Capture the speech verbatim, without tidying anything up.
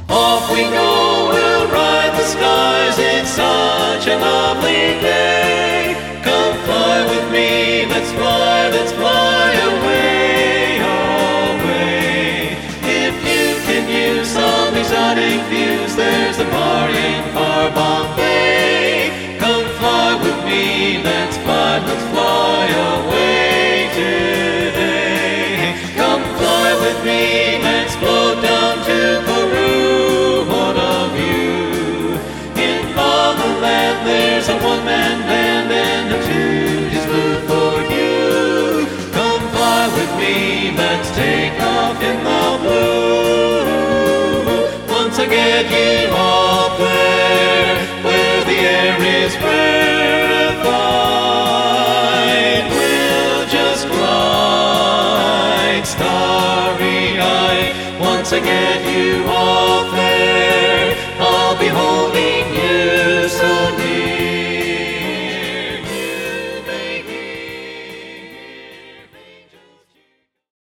Off we go, we'll ride the skies, it's such a lovely day. Come fly with me, let's fly, let's fly away, away. If you can use some exotic views, there's a bar in far Bombay. Come fly with me, let's fly, let's fly away today. Come fly with me, let's float down to Peru. What a view! In Fatherland there's a one-man band and a tune is blue for you. Come fly with me, let's take off in the blue. Once I get you off there, where the air is rarefied, we'll just glide starry-eyed. Once I get you off there.